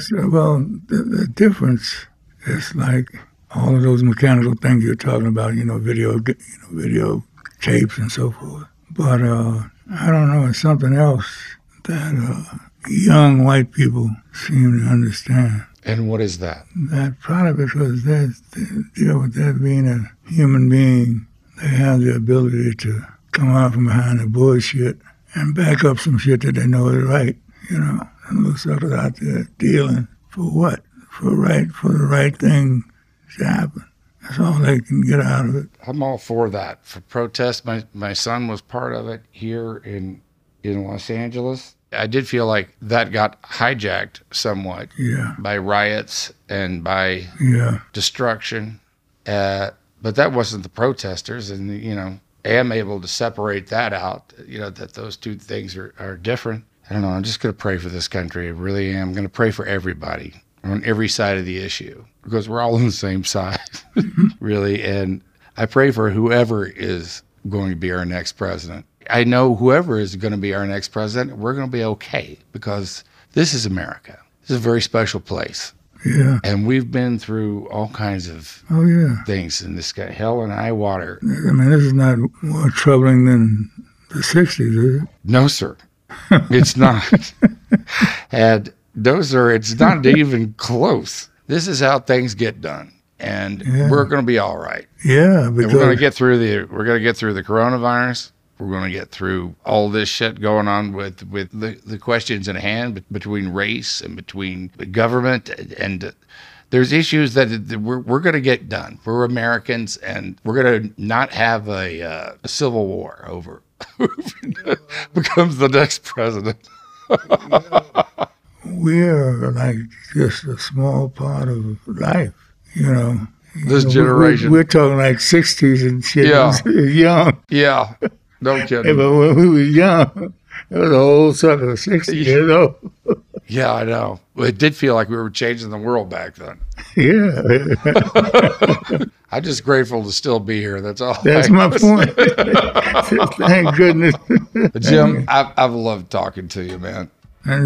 the difference is like all of those mechanical things you're talking about, video tapes and so forth. But I don't know, it's something else that young white people seem to understand. And what is that? That probably because they deal with that being a human being, they have the ability to come out from behind the bullshit and back up some shit that they know is right, and those suckers out there dealing for what? For the right thing to happen. That's all they can get out of it. I'm all for that. For protest, my son was part of it here in Los Angeles. I did feel like that got hijacked somewhat by riots and by destruction. But that wasn't the protesters, and am able to separate that out, that those two things are different. I don't know. I'm just going to pray for this country. I really am. I'm going to pray for everybody on every side of the issue because we're all on the same side, really. And I pray for whoever is going to be our next president. I know whoever is going to be our next president, we're going to be okay because this is America. This is a very special place. Yeah. And we've been through all kinds of things in this guy, hell and high water. I mean, this is not more troubling than the 60s, is it? No, sir. It's not. And no, sir, it's not even close. This is how things get done. And we're going to be all right. Yeah. We're going to get through the coronavirus. We're going to get through all this shit going on with the questions in hand between race and between government. And there's issues that we're going to get done. We're Americans, and we're going to not have a civil war over who becomes the next president. We're like just a small part of life, This generation. We're talking like 60s and shit. Yeah. Young. Yeah. No kidding. Yeah, but when we were young, it was a whole sucker, 60, Yeah, I know. Well, it did feel like we were changing the world back then. Yeah. I'm just grateful to still be here. That's all. That's my point. Thank goodness. Jim, I've loved talking to you, man. I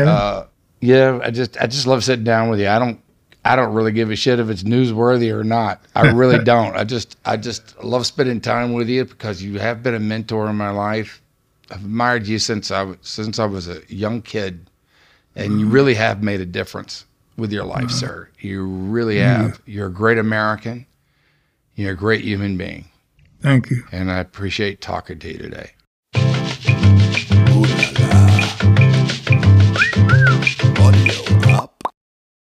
just love sitting down with you. I don't really give a shit if it's newsworthy or not. I really don't. I just love spending time with you because you have been a mentor in my life. I've admired you since I was a young kid, and you really have made a difference with your life, sir. You really have. You're a great American. You're a great human being. Thank you. And I appreciate talking to you today. Ooh la la. Audio up.